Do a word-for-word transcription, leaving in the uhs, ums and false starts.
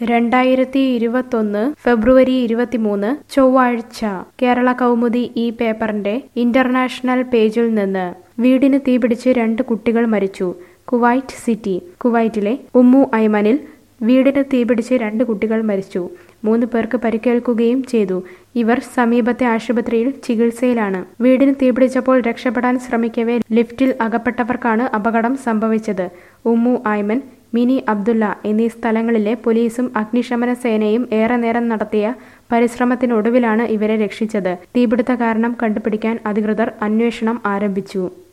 രണ്ടായിരത്തി ഇരുപത്തൊന്ന് ഫെബ്രുവരി ഇരുപത്തിമൂന്ന് ചൊവ്വാഴ്ച കേരള കൗമുദി ഈ പേപ്പറിന്റെ ഇന്റർനാഷണൽ പേജിൽ നിന്ന് വീടിന് തീപിടിച്ച് രണ്ട് കുട്ടികൾ മരിച്ചു. Kuwait city. കുവൈറ്റിലെ ഉമ്മു ഐമനിൽ വീടിന് തീപിടിച്ച് രണ്ട് കുട്ടികൾ മരിച്ചു. മൂന്ന് പേർക്ക് പരിക്കേൽക്കുകയും ചെയ്തു. ഇവർ സമീപത്തെ ആശുപത്രിയിൽ ചികിത്സയിലാണ്. വീടിന് തീപിടിച്ചപ്പോൾ രക്ഷപ്പെടാൻ ശ്രമിക്കവേ ലിഫ്റ്റിൽ അകപ്പെട്ടവർക്കാണ് അപകടം സംഭവിച്ചത്. ഉമ്മു ഐമൻ, മിനി അബ്ദുള്ള എന്നീ സ്ഥലങ്ങളിലെ പോലീസും അഗ്നിശമന സേനയും ഏറെ നേരം നടത്തിയ പരിശ്രമത്തിനൊടുവിലാണ് ഇവരെ രക്ഷിച്ചത്. തീപിടുത്ത കാരണം കണ്ടുപിടിക്കാൻ അധികൃതർ അന്വേഷണം ആരംഭിച്ചു.